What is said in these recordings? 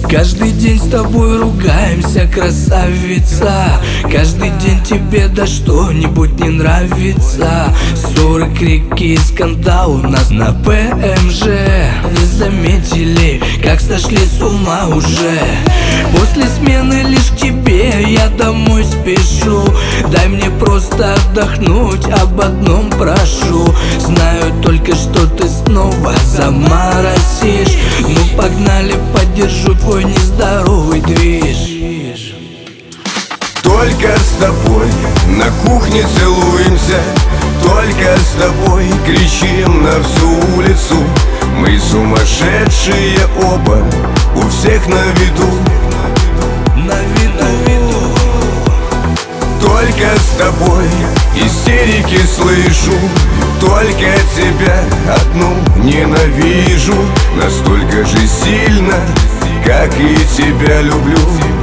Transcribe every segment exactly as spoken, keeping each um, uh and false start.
Каждый день с тобой ругаемся, красавица. Каждый день тебе да что-нибудь не нравится. Ссоры, крики, скандал у нас на ПМЖ. Не заметили, как сошли с ума уже. После смены лишь к тебе я домой спешу. Дай мне просто отдохнуть, об одном прошу. Знаю только, что ты снова заморосишь. Ну погнали, поддержу твой нездоровый движ. Только с тобой на кухне целуемся, только с тобой кричим на всю улицу. Мы сумасшедшие оба, у всех на виду. На виду. Только с тобой истерики слышу, только тебя одну ненавижу. Настолько же сильно, как и тебя люблю.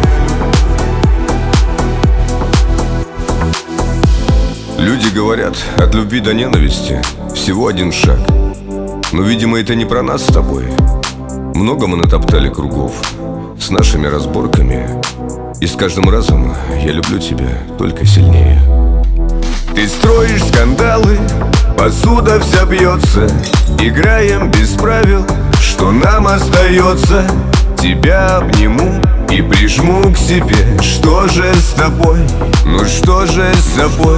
Люди говорят, от любви до ненависти всего один шаг. Но, видимо, это не про нас с тобой. Много мы натоптали кругов с нашими разборками, и с каждым разом я люблю тебя только сильнее. Ты строишь скандалы, посуда вся бьется. Играем без правил, что нам остается? Тебя обниму и прижму к себе. Что же с тобой? Ну что же с тобой?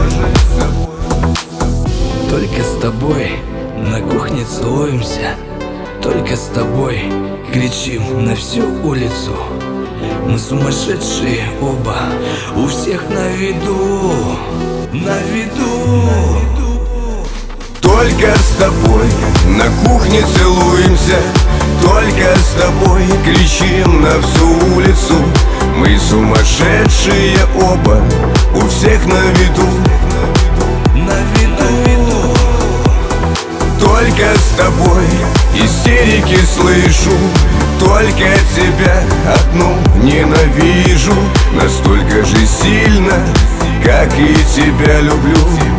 Только с тобой на кухне целуемся, только с тобой кричим на всю улицу. Мы сумасшедшие оба, у всех на виду, на виду. Только с тобой на кухне целуемся, только с тобой кричим на всю улицу. Мы сумасшедшие оба, у всех на виду. На виду. Только с тобой истерики слышу, только тебя одну ненавижу. Настолько же сильно, как и тебя люблю.